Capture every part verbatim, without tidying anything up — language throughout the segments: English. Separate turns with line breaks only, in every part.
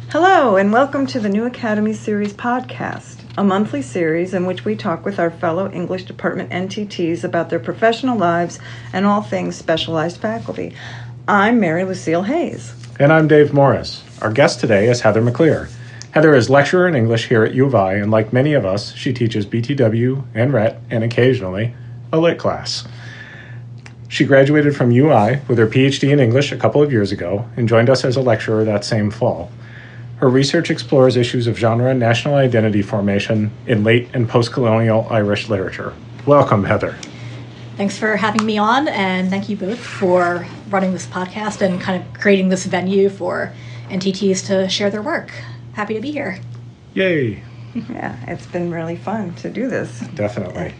Hello, and welcome to the New Academy Series podcast, a monthly series in which we talk with our fellow English department N T Ts about their professional lives and all things specialized faculty. I'm Mary Lucille Hayes.
And I'm Dave Morris. Our guest today is Heather McClear. Heather is lecturer in English here at U of I, and like many of us, she teaches B T W and R E T, and occasionally a lit class. She graduated from U I with her P H D in English a couple of years ago and joined us as a lecturer that same fall. Her research explores issues of genre and national identity formation in late and post-colonial Irish literature. Welcome, Heather.
Thanks for having me on, and thank you both for running this podcast and kind of creating this venue for N T Ts to share their work. Happy to be here.
Yay.
Yeah, it's been really fun to do this.
Definitely.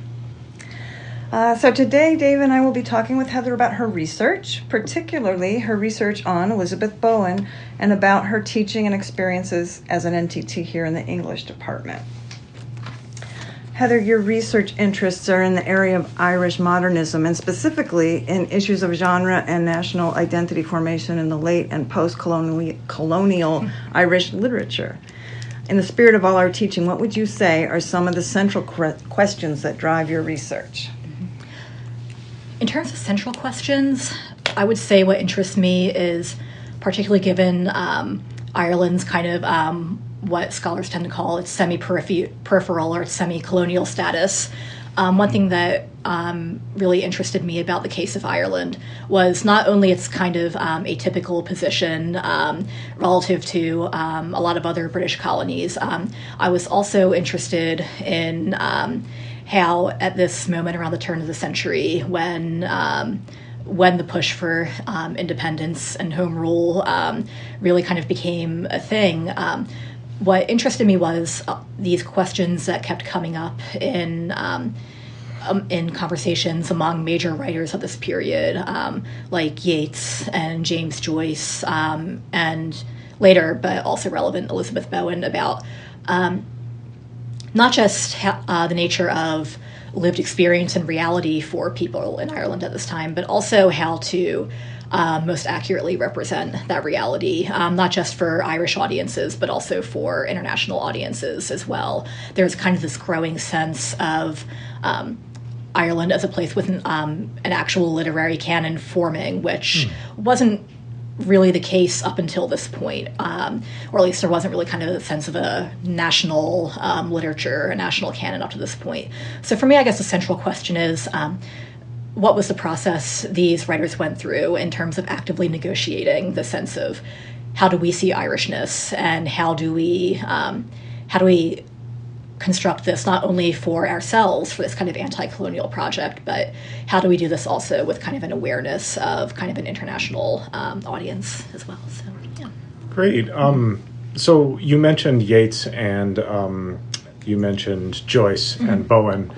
Uh, so today, Dave and I will be talking with Heather about her research, particularly her research on Elizabeth Bowen and about her teaching and experiences as an N T T here in the English department. Heather, your research interests are in the area of Irish modernism and specifically in issues of genre and national identity formation in the late and post-colonial colonial Irish literature. In the spirit of all our teaching, what would you say are some of the central questions that drive your research?
In terms of central questions, I would say what interests me is particularly given um, Ireland's kind of um, what scholars tend to call its semi-peripheral or its semi-colonial status. Um, one thing that um, really interested me about the case of Ireland was not only its kind of um, atypical position um, relative to um, a lot of other British colonies. Um, I was also interested in um, how at this moment around the turn of the century, when um, when the push for um, independence and home rule um, really kind of became a thing, um, what interested me was uh, these questions that kept coming up in um, um, in conversations among major writers of this period, um, like Yeats and James Joyce, um, and later, but also relevant, Elizabeth Bowen, about um, not just ha- uh, the nature of lived experience and reality for people in Ireland at this time, but also how to uh, most accurately represent that reality, um, not just for Irish audiences, but also for international audiences as well. There's kind of this growing sense of um, Ireland as a place with an, um, an actual literary canon forming, which mm. wasn't really the case up until this point, um, or at least there wasn't really kind of a sense of a national um, literature, a national canon up to this point. So for me, I guess the central question is, um, what was the process these writers went through in terms of actively negotiating the sense of how do we see Irishness, and how do we um, how do we construct this not only for ourselves, for this kind of anti-colonial project, but how do we do this also with kind of an awareness of kind of an international um, audience as well. So, yeah.
Great. Um, so you mentioned Yeats and um, you mentioned Joyce mm-hmm. and Bowen.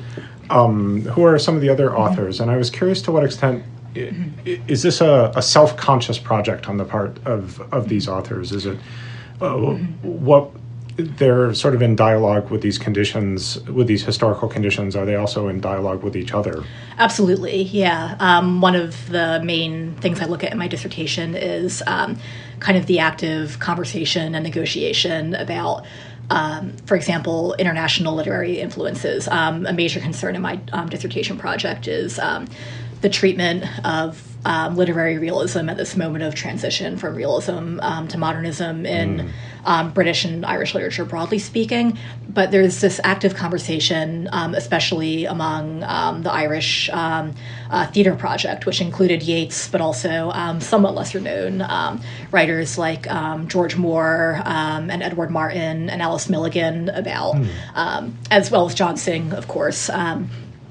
Um, who are some of the other authors? Mm-hmm. And I was curious to what extent mm-hmm. is this a, a self-conscious project on the part of, of these authors? Is it uh, mm-hmm. what they're sort of in dialogue with these conditions, with these historical conditions? Are they also in dialogue with each other?
Absolutely, yeah. Um, one of the main things I look at in my dissertation is um, kind of the active conversation and negotiation about, um, for example, international literary influences. Um, a major concern in my um, dissertation project is um, the treatment of um, literary realism at this moment of transition from realism um, to modernism in mm. um, British and Irish literature, broadly speaking. But there's this active conversation, um, especially among um, the Irish um, uh, theater project, which included Yeats, but also um, somewhat lesser known um, writers like um, George Moore um, and Edward Martin and Alice Milligan, about, mm. um, as well as John Synge, of course, um,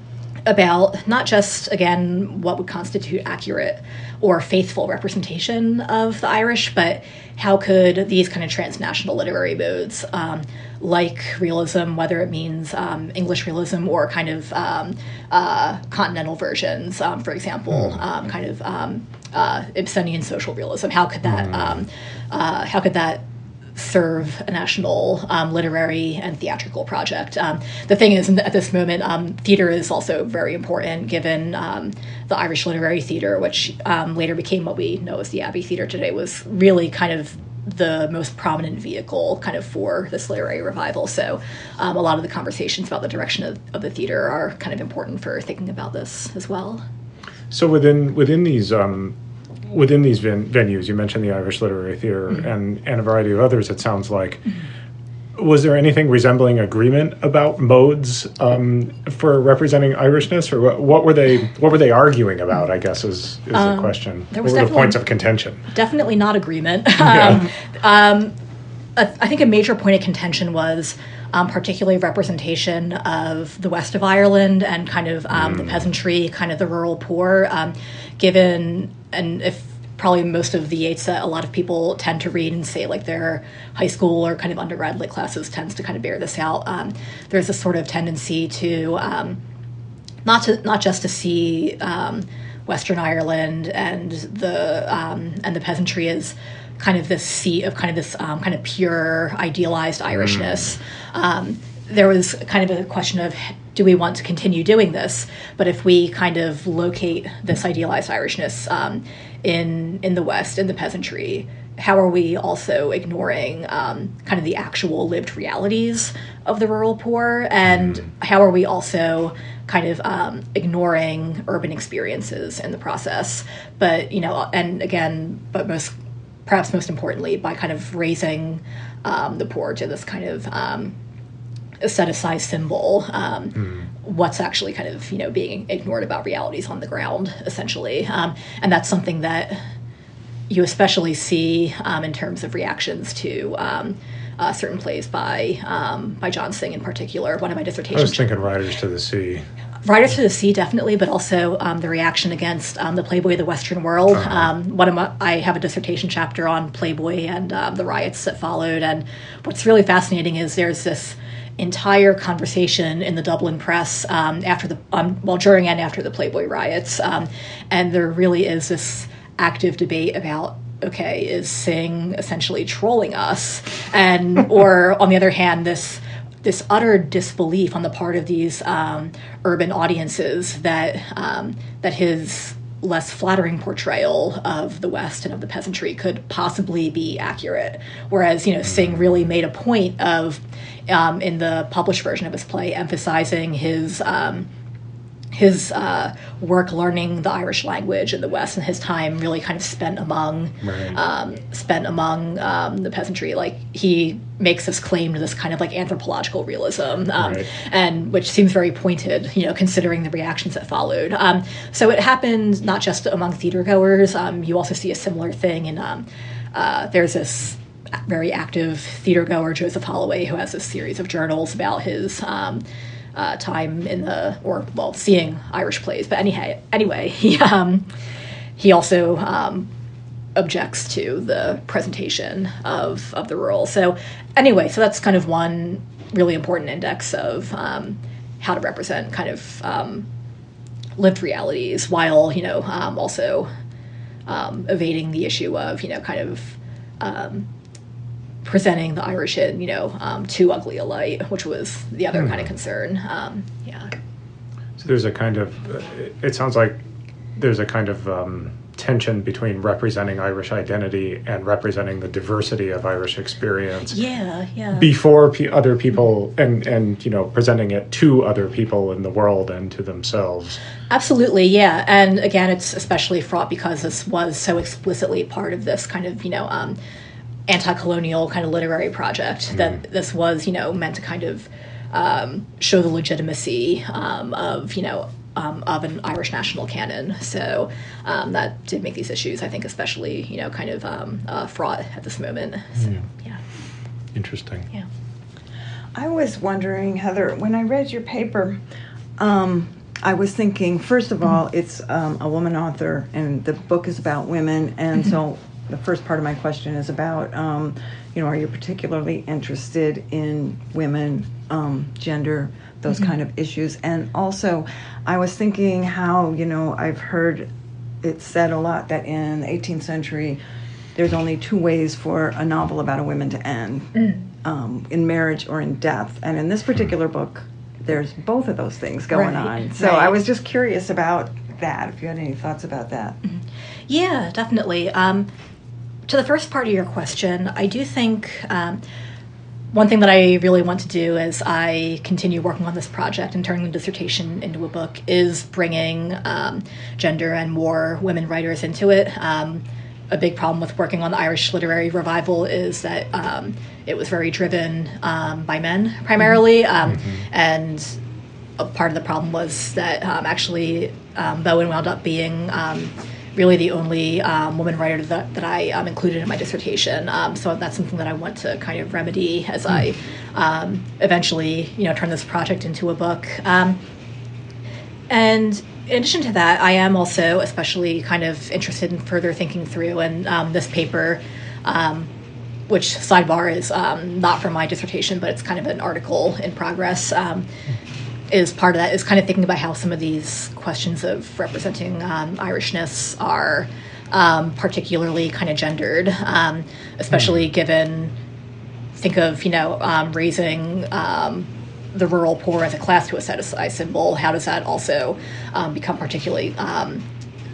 about not just, again, what would constitute accurate or faithful representation of the Irish, but how could these kind of transnational literary modes, um, like realism, whether it means um, English realism or kind of um, uh, continental versions, um, for example, um, kind of um, uh, Ibsenian social realism, how could that, um, uh, how could that serve a national um, literary and theatrical project. Um, the thing is, at this moment, um, theater is also very important, given um, the Irish Literary Theatre, which um, later became what we know as the Abbey Theatre today, was really kind of the most prominent vehicle kind of for this literary revival. So um, a lot of the conversations about the direction of, of the theater are kind of important for thinking about this as well.
So within within these um, within these ven- venues, you mentioned the Irish Literary Theater mm-hmm. and, and a variety of others, it sounds like. Mm-hmm. Was there anything resembling agreement about modes um, for representing Irishness, or what, what were they what were they arguing about, I guess, is, is um, the question. What were the points of contention?
Definitely not agreement.
Yeah.
um, um, I think a major point of contention was Um, particularly representation of the west of Ireland and kind of um, mm. the peasantry, kind of the rural poor, um, given, and if probably most of the Yeats that a lot of people tend to read and say like their high school or kind of undergrad lit classes tends to kind of bear this out. Um, there's a sort of tendency to um, not to not just to see um, Western Ireland and the um, and the peasantry as kind of this seat of kind of this um, kind of pure idealized Irishness. Mm. Um, there was kind of a question of, do we want to continue doing this? But if we kind of locate this idealized Irishness um, in in the West, in the peasantry, how are we also ignoring um, kind of the actual lived realities of the rural poor? And mm. how are we also kind of um, ignoring urban experiences in the process? But, you know, and again, but most perhaps most importantly, by kind of raising um, the poor to this kind of um, aestheticized symbol, um, mm. what's actually kind of, you know, being ignored about realities on the ground, essentially. Um, and that's something that you especially see um, in terms of reactions to um, uh, certain plays by um, by John Synge in particular. One of my dissertations.
I was thinking Riders to the Sea.
Riders to the Sea, definitely, but also um, the reaction against um, the Playboy of the Western World. Uh-huh. Um, one of my, I have a dissertation chapter on Playboy and um, the riots that followed. And what's really fascinating is there's this entire conversation in the Dublin press um, after the um, well during and after the Playboy riots, um, and there really is this active debate about, okay, is Synge essentially trolling us, and or on the other hand, this. this utter disbelief on the part of these um, urban audiences that um, that his less flattering portrayal of the West and of the peasantry could possibly be accurate. Whereas, you know, Synge really made a point of, um, in the published version of his play, emphasizing his um, his uh, work learning the Irish language in the West and his time really kind of spent among right. um, spent among um, the peasantry. Like, he makes this claim to this kind of like anthropological realism, um, right. and which seems very pointed, you know, considering the reactions that followed. Um, so it happened not just among theater goers. Um, you also see a similar thing in um, uh, there's this very active theater goer, Joseph Holloway, who has this series of journals about his um, Uh, time in the, or well, seeing Irish plays. But anyhow, anyway, he um, he also um, objects to the presentation of of the rural. So anyway, so that's kind of one really important index of um, how to represent kind of um, lived realities, while, you know, um, also um, evading the issue of, you know, kind of um, presenting the Irish in, you know, um, too ugly a light, which was the other mm. kind of concern. Um, yeah.
So there's a kind of, uh, it sounds like there's a kind of um, tension between representing Irish identity and representing the diversity of Irish experience.
Yeah, yeah.
Before p- other people, and, and, you know, presenting it to other people in the world and to themselves.
Absolutely, yeah. And again, it's especially fraught because this was so explicitly part of this kind of, you know, um, anti-colonial kind of literary project, mm. that this was, you know, meant to kind of um, show the legitimacy um, of, you know, um, of an Irish national canon. So um, that did make these issues, I think, especially, you know, kind of um, uh, fraught at this moment. So, mm. yeah.
Interesting.
Yeah.
I was wondering, Heather, when I read your paper, um, I was thinking, first of all, it's um, a woman author, and the book is about women, and so the first part of my question is about, um, you know, are you particularly interested in women, um, gender, those mm-hmm. kind of issues? And also, I was thinking how, you know, I've heard it said a lot that in the eighteenth century, there's only two ways for a novel about a woman to end, mm. um, in marriage or in death. And in this particular book, there's both of those things going
right.
on. So right. I was just curious about that, if you had any thoughts about that.
Mm-hmm. Yeah, definitely. Um, to the first part of your question, I do think um, one thing that I really want to do as I continue working on this project and turning the dissertation into a book is bringing um, gender and more women writers into it. Um, a big problem with working on the Irish literary revival is that um, it was very driven um, by men primarily, um, mm-hmm. and a part of the problem was that um, actually um, Bowen wound up being um, really the only um, woman writer that, that I um, included in my dissertation. Um, so that's something that I want to kind of remedy as I um, eventually, you know, turn this project into a book. Um, and in addition to that, I am also especially kind of interested in further thinking through, and um, this paper, um, which sidebar is um, not for my dissertation, but it's kind of an article in progress, um, is part of that, is kind of thinking about how some of these questions of representing um, Irishness are um, particularly kind of gendered, um, especially mm. given, think of, you know, um, raising um, the rural poor as a class to a set-aside symbol. How does that also um, become particularly um,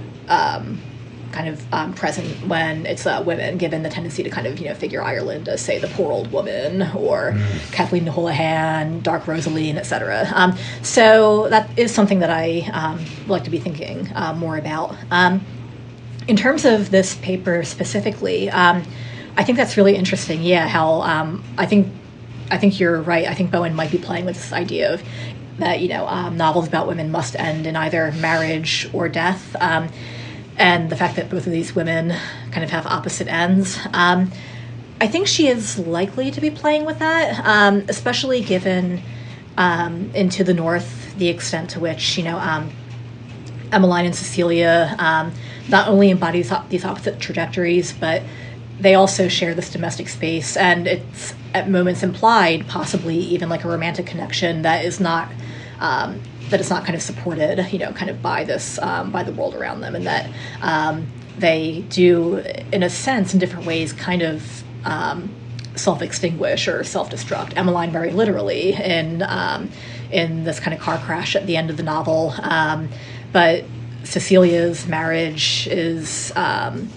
um, kind of um, present when it's uh, women, given the tendency to kind of, you know, figure Ireland as, say, the poor old woman, or mm. Kathleen de Holohan, Dark Rosaleen, et cetera. Um, so that is something that I um, would like to be thinking uh, more about. Um, in terms of this paper specifically, um, I think that's really interesting. Yeah, how um, I think I think you're right. I think Bowen might be playing with this idea of that, you know, um, novels about women must end in either marriage or death. Um, and the fact that both of these women kind of have opposite ends. Um, I think she is likely to be playing with that, um, especially given um, into the North, the extent to which, you know, um, Emmeline and Cecilia um, not only embody these opposite trajectories, but they also share this domestic space, and it's at moments implied, possibly even like a romantic connection that is not um, that is not kind of supported, you know, kind of by this um, by the world around them, and that um, they do, in a sense, in different ways, kind of um, self-extinguish or self-destruct. Emmeline very literally in um, in this kind of car crash at the end of the novel, um, but Cecilia's marriage is um,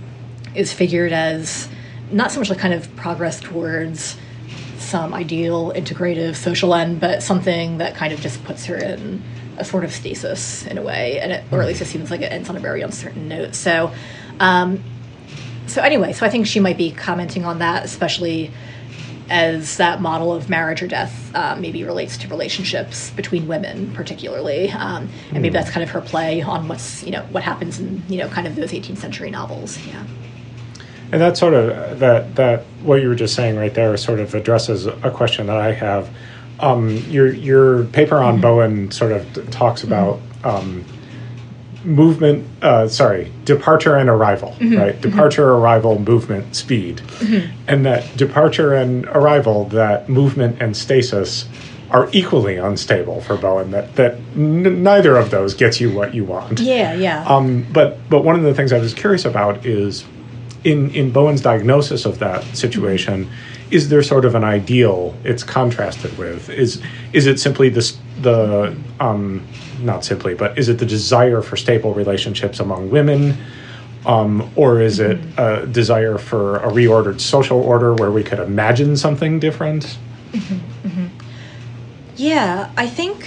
is figured as not so much like kind of progress towards some ideal integrative social end, but something that kind of just puts her in a sort of stasis in a way, and it, or at least it seems like it ends on a very uncertain note. So, um, so anyway, so I think she might be commenting on that, especially as that model of marriage or death uh, maybe relates to relationships between women, particularly, um, and maybe that's kind of her play on what's, you know, what happens in, you know, kind of those eighteenth century novels. Yeah.
And that sort of, that, that what you were just saying right there sort of addresses a question that I have. Um, your your paper on mm-hmm. Bowen sort of talks about mm-hmm. um, movement, uh, sorry, departure and arrival, mm-hmm. right? Departure, mm-hmm. arrival, movement, speed. Mm-hmm. And that departure and arrival, that movement and stasis are equally unstable for Bowen, that, that n- neither of those gets you what you want.
Yeah, yeah.
Um, but, but one of the things I was curious about is, In, in Bowen's diagnosis of that situation, is there sort of an ideal it's contrasted with? Is is it simply this, the, um, not simply, but is it the desire for stable relationships among women? Um, or is it a desire for a reordered social order where we could imagine something different?
Mm-hmm, mm-hmm. Yeah, I think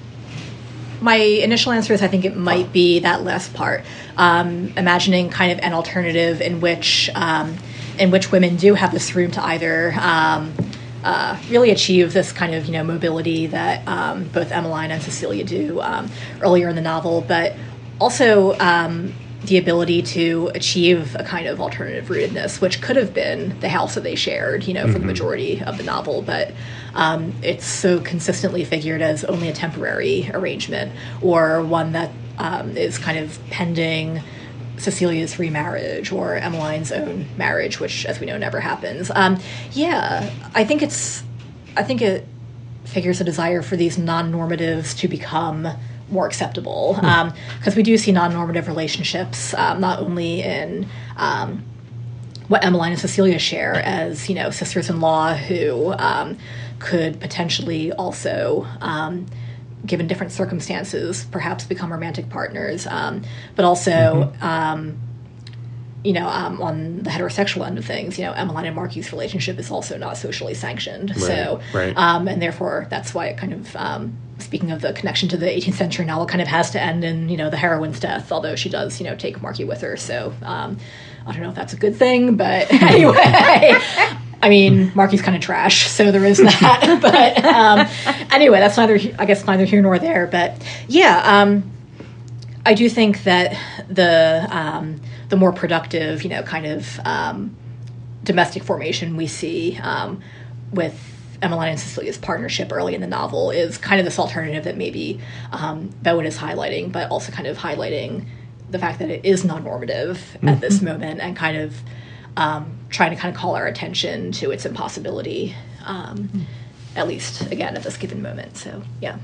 my initial answer is I think it might be that last part. Um, imagining kind of an alternative in which um, in which women do have this room to either um, uh, really achieve this kind of, you know, mobility that um, both Emmeline and Cecilia do um, earlier in the novel, but also um, the ability to achieve a kind of alternative rootedness, which could have been the house that they shared, you know, mm-hmm. for the majority of the novel, but um, it's so consistently figured as only a temporary arrangement, or one that Um, is kind of pending Cecilia's remarriage or Emmeline's own marriage, which, as we know, never happens. Um, yeah, I think it's, I think it figures a desire for these non-normatives to become more acceptable, because um, we do see non-normative relationships um, not only in um, what Emmeline and Cecilia share as, you know, sisters-in-law who um, could potentially also Um, given different circumstances, perhaps become romantic partners, um, but also mm-hmm. um, you know, um, on the heterosexual end of things, you know, Emmeline and Marky's relationship is also not socially sanctioned.
Right,
so,
right.
Um, and therefore, that's why it kind of, um, speaking of the connection to the eighteenth century novel, kind of has to end in, you know, the heroine's death, although she does, you know, take Marky with her. So, um, I don't know if that's a good thing, but anyway, I mean, Marky's kind of trash, so there is that. But um, anyway, that's neither, I guess, neither here nor there. But yeah, um, I do think that the um, the more productive, you know, kind of um, domestic formation we see um, with Emmeline and Cecilia's partnership early in the novel is kind of this alternative that maybe um, Bowen is highlighting, but also kind of highlighting the fact that it is non-normative mm-hmm. at this moment, and kind of um, trying to kind of call our attention to its impossibility, um, mm-hmm. at least, again, at this given moment. So, yeah.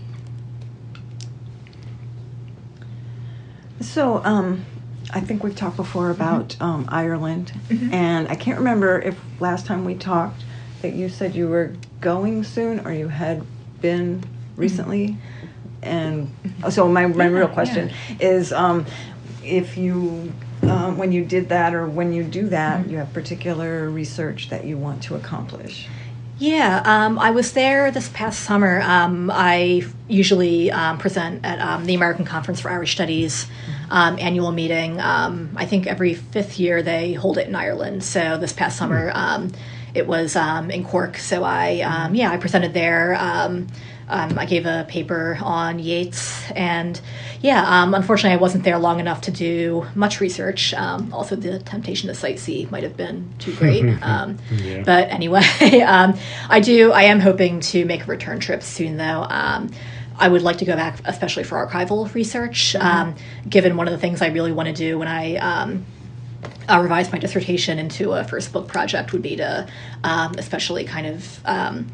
So, um, I think we've talked before about mm-hmm. um, Ireland, mm-hmm. and I can't remember if last time we talked that you said you were going soon, or you had been recently. Mm-hmm. And so my, my yeah, real question yeah. is um, if you, um, when you did that, or when you do that, mm-hmm. you have particular research that you want to accomplish.
Yeah, um, I was there this past summer. Um, I usually um, present at um, the American Conference for Irish Studies um, annual meeting. Um, I think every fifth year they hold it in Ireland. So this past summer um, it was um, in Cork. So I, um, yeah, I presented there. Um, Um, I gave a paper on Yeats, and yeah, um, unfortunately I wasn't there long enough to do much research. Um, also, the temptation to sightsee might have been too great. Um, yeah. But anyway, um, I do, I am hoping to make a return trip soon, though. Um, I would like to go back, especially for archival research, mm-hmm. um, given one of the things I really want to do when I um, uh, revise my dissertation into a first book project would be to um, especially kind of um,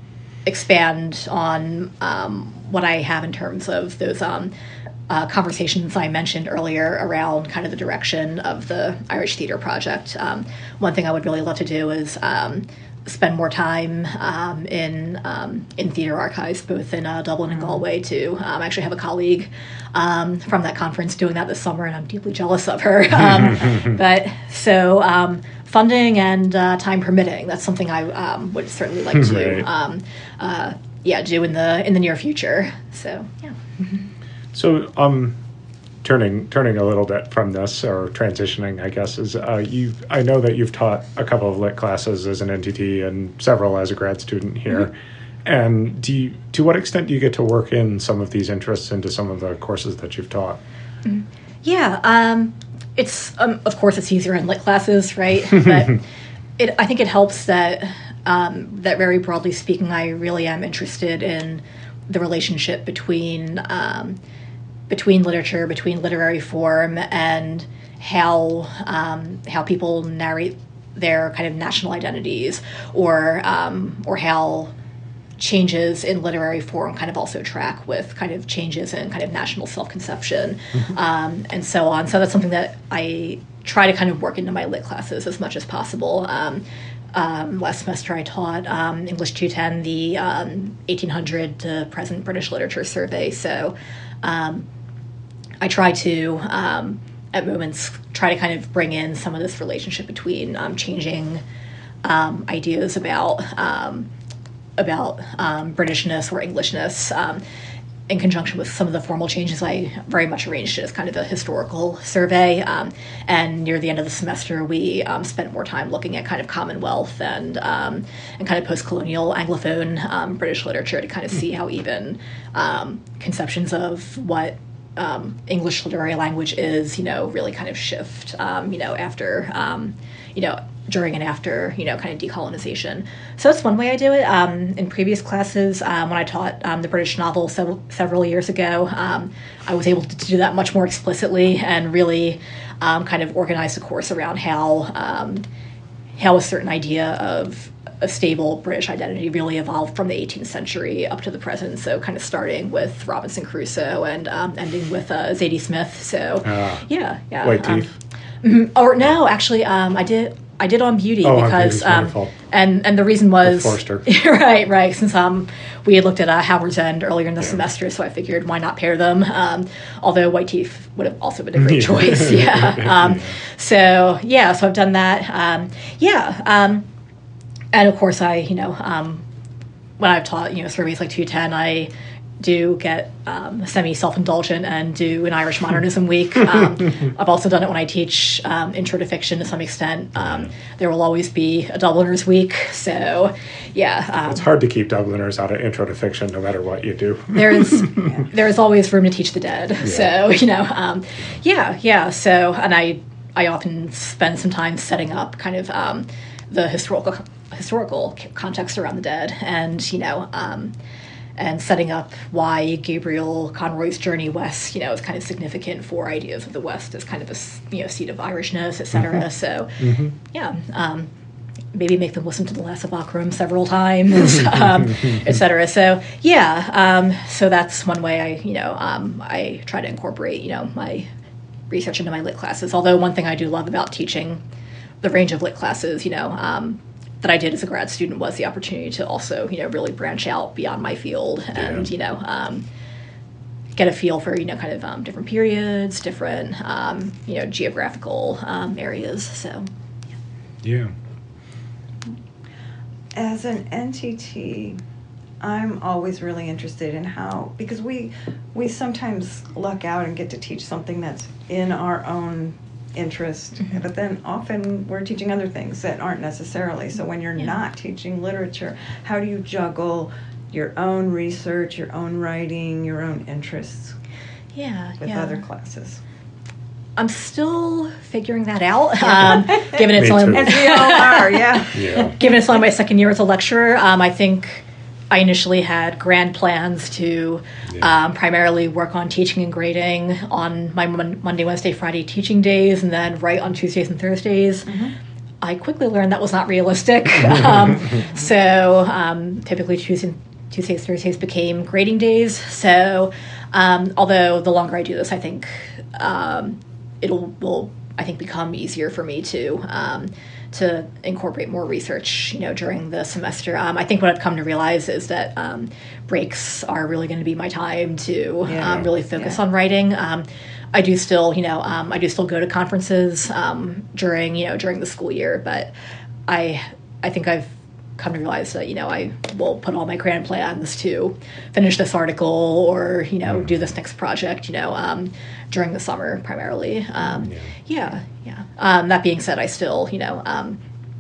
expand on um, what I have in terms of those um, uh, conversations I mentioned earlier around kind of the direction of the Irish Theatre Project. Um, one thing I would really love to do is um, spend more time um, in um, in theatre archives, both in uh, Dublin and Galway, too. Um, I actually have a colleague um, from that conference doing that this summer, and I'm deeply jealous of her. Um, but so... Um, funding and uh, time permitting, that's something I um, would certainly like to, right. um, uh, yeah, do in the in the near future. So, yeah.
So, um, turning turning a little bit from this, or transitioning, I guess, is uh, you. I know that you've taught a couple of lit classes as an N T T and several as a grad student here. Mm-hmm. And do you, to what extent do you get to work in some of these interests into some of the courses that you've taught?
Mm-hmm. Yeah. Um, It's, um, of course, it's easier in lit classes, right? But it, I think it helps that, um, that very broadly speaking, I really am interested in the relationship between um, between literature, between literary form, and how um, how people narrate their kind of national identities, or um, or how changes in literary form kind of also track with kind of changes in kind of national self-conception, mm-hmm. um, and so on. So that's something that I try to kind of work into my lit classes as much as possible. Um, um, last semester I taught um, English two ten, the um, eighteen hundred to present British literature survey. So um, I try to, um, at moments, try to kind of bring in some of this relationship between um, changing um, ideas about um, about um, Britishness or Englishness, um, in conjunction with some of the formal changes. I very much arranged it as kind of a historical survey. Um, and near the end of the semester, we um, spent more time looking at kind of Commonwealth and um, and kind of post-colonial Anglophone um, British literature to kind of see how even um, conceptions of what um, English literary language is, you know, really kind of shift, um, you know, after, um, you know, during and after, you know, kind of decolonization. So that's one way I do it. Um, in previous classes, um, when I taught um, the British novel several, several years ago, um, I was able to do that much more explicitly and really um, kind of organize the course around how um, how a certain idea of a stable British identity really evolved from the eighteenth century up to the present. So kind of starting with Robinson Crusoe and um, ending with uh, Zadie Smith. So uh, yeah, yeah.
White Teeth.
Um, or no, actually, um, I did. I did on Beauty
oh,
because, um, and and the reason was
Forster.
right, right. Since um we had looked at uh, Howard's End earlier in the yeah. semester, so I figured why not pair them. Um, although White Teeth would have also been a great choice. Yeah. Um, so yeah, so I've done that. Um, yeah, um, and of course I you know um, when I've taught you know surveys like two ten, I do get um, semi-self-indulgent and do an Irish Modernism week. Um, I've also done it when I teach um, intro to fiction to some extent. Um, there will always be a Dubliners week, so yeah. Um,
it's hard to keep Dubliners out of intro to fiction no matter what you do.
there's there's always room to teach the dead, yeah. so you know, um, yeah, yeah. So and I I often spend some time setting up kind of um, the historical historical context around the dead, and you know. Um, and setting up why Gabriel Conroy's journey west, you know, is kind of significant for ideas of the West as kind of a, you know, seat of Irishness, et cetera. Mm-hmm. So, mm-hmm. yeah, um, maybe make them listen to the Lass of Akram several times, um, et cetera. So, yeah, um, so that's one way I, you know, um, I try to incorporate, you know, my research into my lit classes. Although one thing I do love about teaching the range of lit classes, you know, um, that I did as a grad student was the opportunity to also, you know, really branch out beyond my field and, yeah. you know, um, get a feel for, you know, kind of um, different periods, different, um, you know, geographical um, areas. So,
yeah.
yeah. As an N T T, I'm always really interested in how, because we we sometimes luck out and get to teach something that's in our own interest, mm-hmm. but then often we're teaching other things that aren't necessarily. So when you're yeah. not teaching literature, how do you juggle your own research, your own writing, your own interests
yeah,
with
yeah.
other classes?
I'm still figuring that out. Um, given it's
Me
only
too.
As we all are, yeah.
yeah.
Given it's only my second year as a lecturer, um, I think I initially had grand plans to yeah. um, primarily work on teaching and grading on my mon- Monday, Wednesday, Friday teaching days, and then write on Tuesdays and Thursdays. Mm-hmm. I quickly learned that was not realistic. um, so um, typically Tuesdays, Tuesdays, Thursdays became grading days. So um, although the longer I do this, I think um, it'll will I think become easier for me to um, to incorporate more research, you know, during the semester. Um, I think what I've come to realize is that um, breaks are really going to be my time to yeah. um, really focus yeah. on writing. Um, I do still, you know, um, I do still go to conferences um, during, you know, during the school year, but I, I think I've come to realize that, you know, I will put all my grand plans to finish this article or, you know, do this next project, you know, um, during the summer primarily. Um, yeah, yeah. yeah. Um, that being said, I still, you know, um,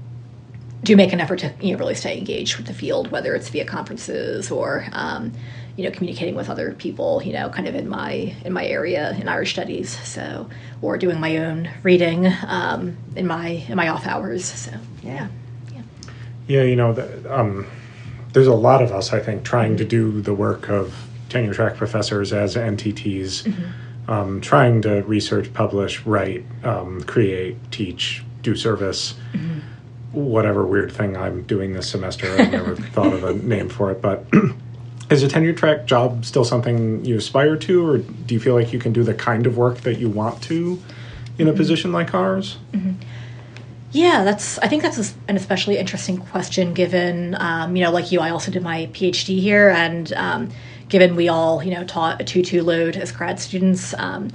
do make an effort to, you know, really stay engaged with the field, whether it's via conferences or, um, you know, communicating with other people, you know, kind of in my in my area in Irish studies, so, or doing my own reading um, in my in my off hours. So, yeah.
Yeah, you know, the, um, there's a lot of us, I think, trying to do the work of tenure track professors as N T Ts, mm-hmm. um, trying to research, publish, write, um, create, teach, do service, mm-hmm. whatever weird thing I'm doing this semester. I've never thought of a name for it, but is a tenure track job still something you aspire to, or do you feel like you can do the kind of work that you want to in a mm-hmm. position like ours?
Mm-hmm. Yeah, that's. I think that's an especially interesting question given, um, you know, like you, I also did my PhD here, and um, given we all, you know, taught a two two load as grad students, um,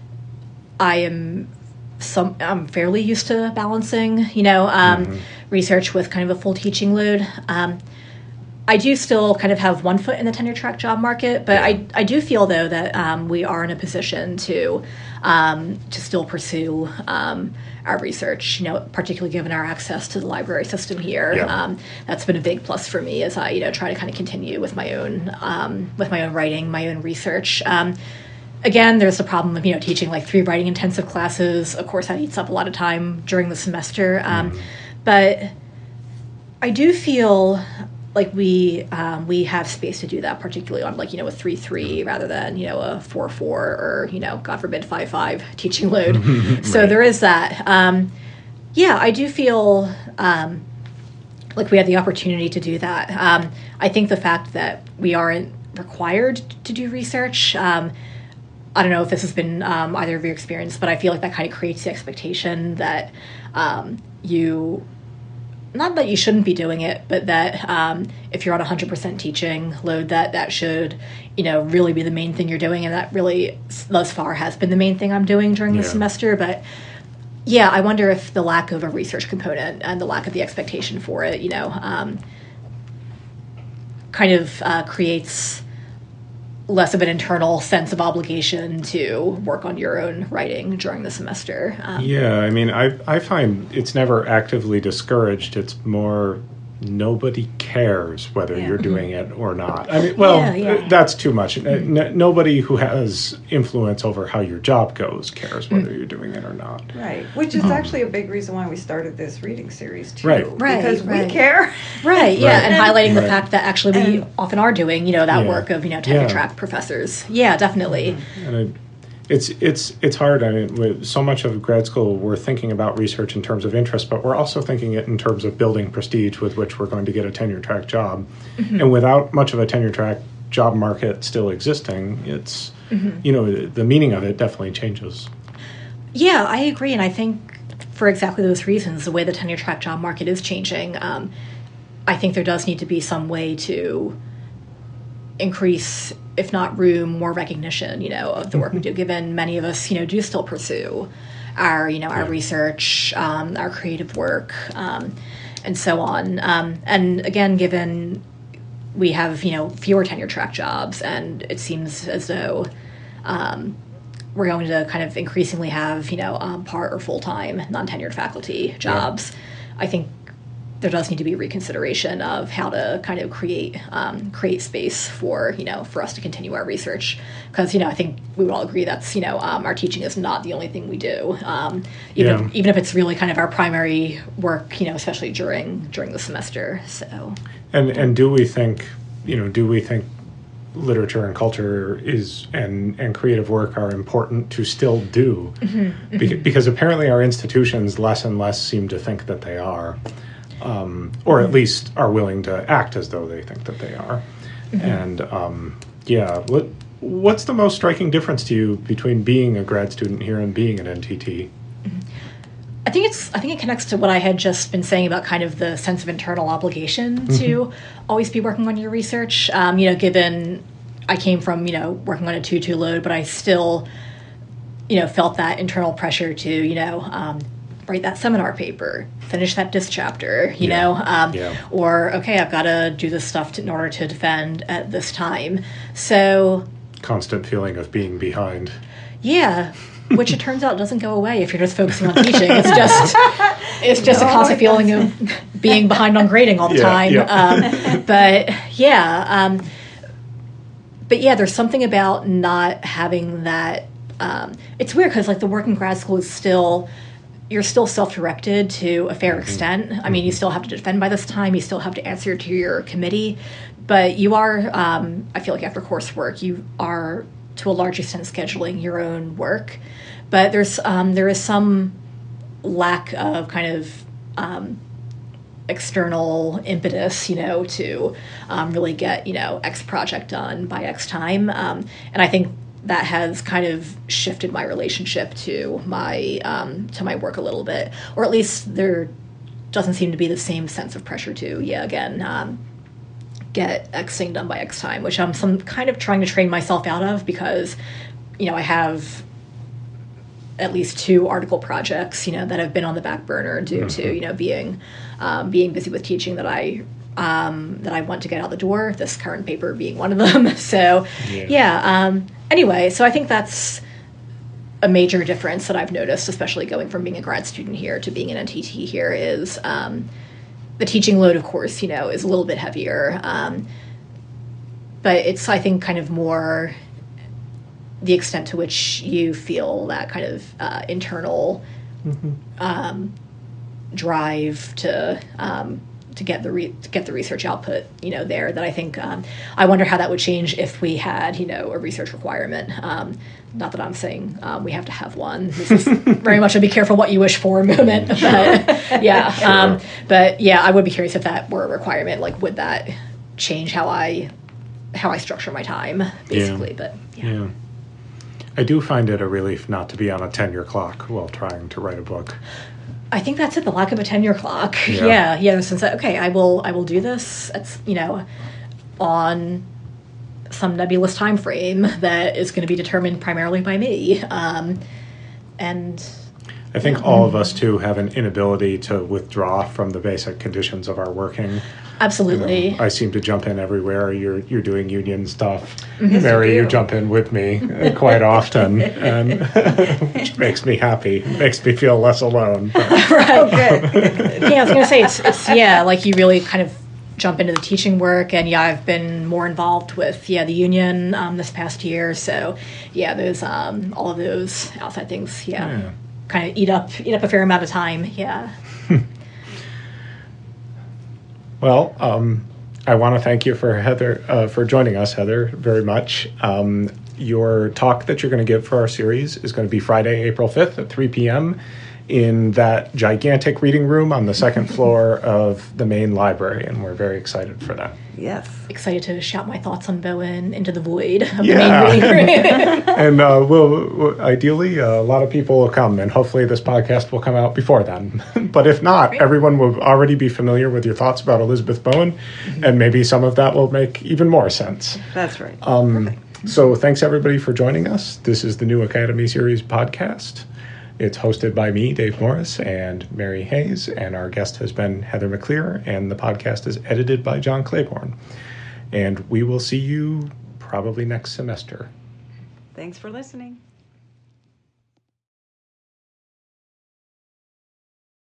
I am some. I'm fairly used to balancing, you know, um, mm-hmm. research with kind of a full teaching load. Um, I do still kind of have one foot in the tenure track job market, but I, I do feel, though, that um, we are in a position to um, to still pursue um, our research, you know, particularly given our access to the library system here.
Yeah.
Um, that's been a big plus for me as I, you know, try to kind of continue with my own um, with my own writing, my own research. Um, again, there's the problem of, you know, teaching like three writing intensive classes. Of course, that eats up a lot of time during the semester. Um, mm. But I do feel like we um, we have space to do that, particularly on like, you know, a three three rather than, you know, a four four or, you know, God forbid, five five teaching load. Right. So there is that. Um, yeah, I do feel um, like we had the opportunity to do that. Um, I think the fact that we aren't required to do research, um, I don't know if this has been um, either of your experience, but I feel like that kind of creates the expectation that um, you not that you shouldn't be doing it, but that um, if you're on one hundred percent teaching load, that that should, you know, really be the main thing you're doing. And that really, thus far, has been the main thing I'm doing during
yeah.
the semester. But yeah, I wonder if the lack of a research component and the lack of the expectation for it, you know, um, kind of uh, creates less of an internal sense of obligation to work on your own writing during the semester. Um,
yeah, I mean, I I find it's never actively discouraged. It's more nobody cares whether
Yeah.
you're doing it or not. I mean, well,
Yeah, yeah.
that's too much. N- nobody who has influence over how your job goes cares whether you're doing it or not.
Right, which is actually a big reason why we started this reading series too.
Right.
Right,
because
right.
we care.
Right, yeah,
Right.
and highlighting the
Right.
fact that actually we
And-
often are doing, you know, that
Yeah.
work of, you know, tenure
Yeah.
track professors. Yeah, definitely.
And it, it's it's it's hard. I mean, with so much of grad school, we're thinking about research in terms of interest, but we're also thinking it in terms of building prestige with which we're going to get a tenure track job.
Mm-hmm.
And without much of a tenure track job market still existing, it's
Mm-hmm.
you know the meaning of it definitely changes.
Yeah, I agree, and I think for exactly those reasons, the way the tenure track job market is changing, um, I think there does need to be some way to increase, if not room, more recognition, you know, of the work we do, given many of us, you know, do still pursue our, you know, our
Yeah.
research, um, our creative work, um, and so on. Um, and again, given we have, you know, fewer tenure track jobs, and it seems as though um, we're going to kind of increasingly have, you know, um, part or full-time non-tenured faculty jobs. I think there does need to be reconsideration of how to kind of create um, create space for, you know, for us to continue our research. Because, you know, I think we would all agree that's, you know, um, our teaching is not the only thing we do. Um, even,
Yeah.
if, even if it's really kind of our primary work, you know, especially during during the semester. So,
And and do we think you know do we think literature and culture is and and creative work are important to still do?
Mm-hmm, mm-hmm.
Beca- because apparently our institutions less and less seem to think that they are. Um, or at least are willing to act as though they think that they are. Mm-hmm. And um, yeah, what what's the most striking difference to you between being a grad student here and being an N T T?
I think it's. I think it connects to what I had just been saying about kind of the sense of internal obligation mm-hmm. to always be working on your research. Um, you know, given I came from, you know, working on a two two load, but I still, you know, felt that internal pressure to, you know, um, write that seminar paper, finish that disc chapter, you
Yeah.
know, um,
Yeah.
or okay, I've got to do this stuff to, in order to defend at this time. So
Constant feeling of being behind.
yeah, which it turns out doesn't go away if you're just focusing on teaching. It's just it's just
No,
a constant
it
feeling of being behind on grading all the
Yeah,
time.
yeah.
Um, but yeah, um, but yeah, there's something about not having that. Um, it's weird because like the work in grad school is still. You're still self-directed to a fair
Mm-hmm.
extent. I mean, you still have to defend by this time. You still have to answer to your committee. But you are, um, I feel like after coursework, you are, to a large extent, scheduling your own work. But there's um, there is some lack of kind of um, external impetus, you know, to um, really get, you know, X project done by X time. Um, and I think that has kind of shifted my relationship to my um, to my work a little bit, or at least there doesn't seem to be the same sense of pressure to, yeah, again, um, get X thing done by X time, which I'm some kind of trying to train myself out of because, you know, I have at least two article projects, you know, that have been on the back burner due mm-hmm. to, you know, being um, being busy with teaching that I um, that I want to get out the door. This current paper being one of them. So, yeah. yeah um, anyway, so I think that's a major difference that I've noticed, especially going from being a grad student here to being an N T T here, is um, the teaching load, of course, you know, is a little bit heavier. Um, but it's, I think, kind of more the extent to which you feel that kind of uh, internal mm-hmm. um, drive to um, to get the re- to get the research output, you know, there. That I think um, I wonder how that would change if we had, you know, a research requirement. Um, not that I'm saying um, we have to have one. This is very much a be careful what you wish for moment. But yeah,
sure.
um, but yeah, I would be curious if that were a requirement. Like, would that change how I how I structure my time, basically?
Yeah.
But yeah.
yeah. I do find it a relief not to be on a tenure clock while trying to write a book.
I think that's it. The lack of a tenure clock.
Yeah.
Yeah, yeah. Since okay, I will, I will do this. It's you know, on some nebulous time frame that is going to be determined primarily by me. Um, and
I think all of us too have an inability to withdraw from the basic conditions of our working.
absolutely,
You know, I seem to jump in everywhere. You're you're doing union stuff.
Yes,
Mary,
you
you
do.
jump in with me quite often, and which makes me happy. Makes me feel less alone. But,
right.
Good.
Yeah, I was going to say it's, it's yeah, like you really kind of jump into the teaching work, and yeah, I've been more involved with yeah the union um, this past year. So yeah, those um, all of those outside things, yeah,
Yeah.
kind of eat up eat up a fair amount of time. Yeah.
Well, um, I want to thank you for Heather uh, for joining us, Heather, very much. Um, your talk that you're going to give for our series is going to be Friday, April fifth at three p.m. in that gigantic reading room on the second floor of the main library, and we're very excited for that.
Yes.
Excited to shout my thoughts on Bowen into the void of
Yeah.
the main reading room.
And uh, we'll, we'll ideally, uh, a lot of people will come, and hopefully this podcast will come out before then. But if not, everyone will already be familiar with your thoughts about Elizabeth Bowen, and maybe some of that will make even more sense.
That's right.
Um, so thanks everybody for joining us. This is the New Academy Series podcast. It's hosted by me, Dave Morris, and Mary Hayes, and our guest has been Heather McClear, and the podcast is edited by John Claiborne. And we will see you probably next semester.
Thanks for listening.